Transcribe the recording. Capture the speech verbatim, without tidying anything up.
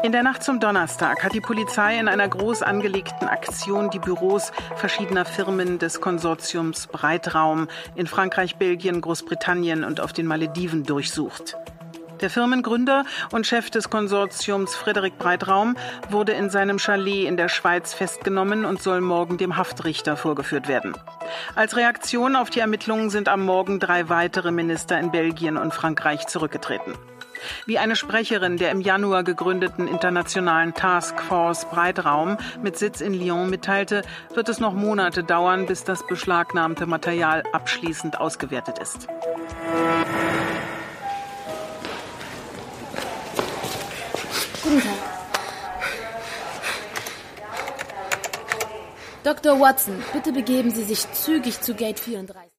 In der Nacht zum Donnerstag hat die Polizei in einer groß angelegten Aktion die Büros verschiedener Firmen des Konsortiums Breitraum in Frankreich, Belgien, Großbritannien und auf den Malediven durchsucht. Der Firmengründer und Chef des Konsortiums Frédéric Breitraum wurde in seinem Chalet in der Schweiz festgenommen und soll morgen dem Haftrichter vorgeführt werden. Als Reaktion auf die Ermittlungen sind am Morgen drei weitere Minister in Belgien und Frankreich zurückgetreten. Wie eine Sprecherin der im Januar gegründeten internationalen Taskforce Breitraum mit Sitz in Lyon mitteilte, wird es noch Monate dauern, bis das beschlagnahmte Material abschließend ausgewertet ist. Guten Tag. Doktor Watson, bitte begeben Sie sich zügig zu Gate vierunddreißig.